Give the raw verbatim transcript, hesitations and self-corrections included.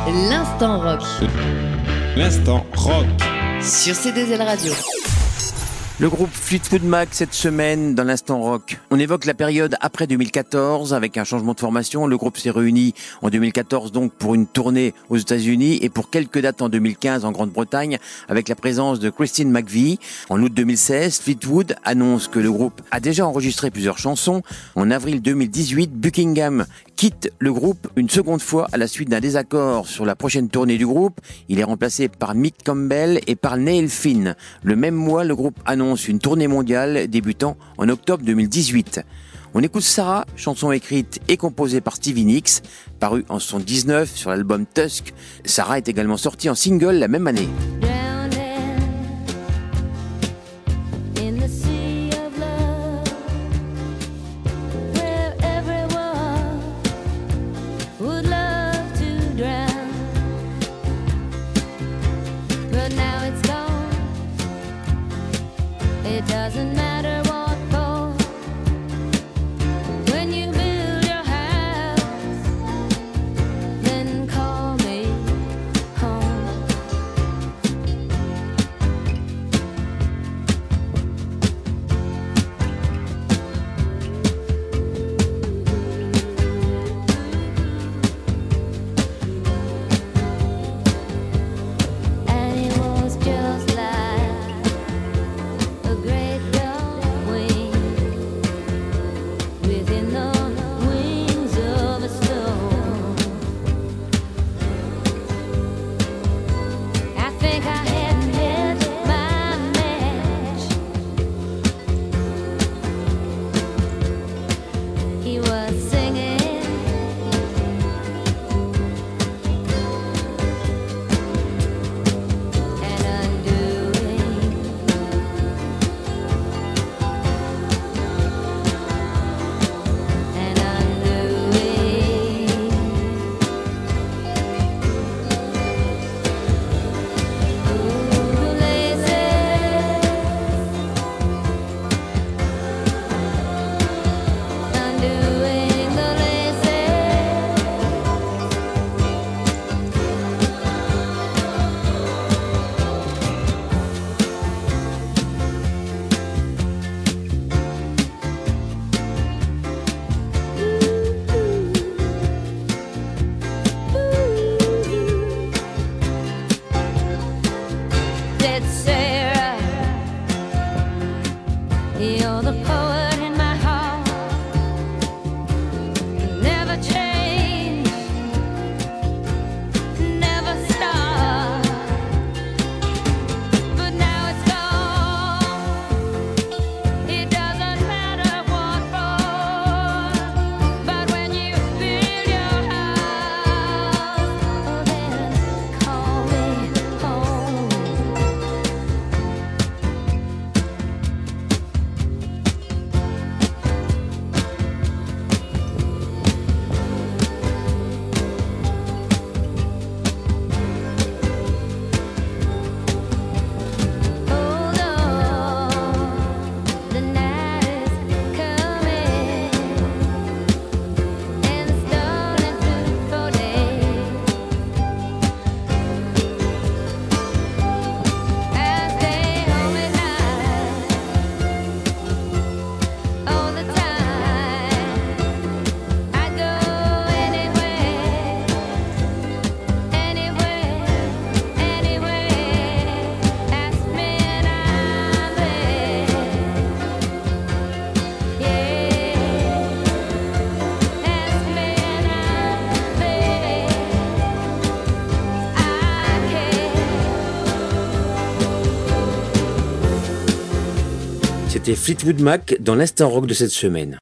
L'instant rock. L'instant rock. Sur C deux L Radio. Le groupe Fleetwood Mac cette semaine dans l'instant rock. On évoque la période après deux mille quatorze avec un changement de formation. Le groupe s'est réuni en deux mille quatorze donc pour une tournée aux États-Unis et pour quelques dates en deux mille quinze en Grande-Bretagne avec la présence de Christine McVie. En août deux mille seize, Fleetwood annonce que le groupe a déjà enregistré plusieurs chansons. En avril deux mille dix-huit, Buckingham quitte le groupe une seconde fois à la suite d'un désaccord sur la prochaine tournée du groupe. Il est remplacé par Mick Campbell et par Neil Finn. Le même mois, le groupe annonce une tournée mondiale débutant en octobre deux mille dix-huit. On écoute Sarah, chanson écrite et composée par Stevie Nicks, parue en soixante-dix-neuf sur l'album Tusk. Sarah est également sortie en single la même année. It doesn't matter what for. When you build your house, then call me home. And it was just like a great dark wing within the wings of a storm. I think I had hit my match. He was singing, and undoing, and undoing. Ooh, lazy, undoing the lazy. Said Sarah, you're the poet in my heart. Never change, never stop. But now it's gone. It doesn't matter what for. But when you build your house, oh, then call me home. Hold on, the night is coming, and it's starting to fall day. I stay home at night all the time. I go anywhere, anywhere, anywhere. Ask me and I'm there. Yeah, ask me and I'm there. I care. C'était Fleetwood Mac dans l'instant rock de cette semaine.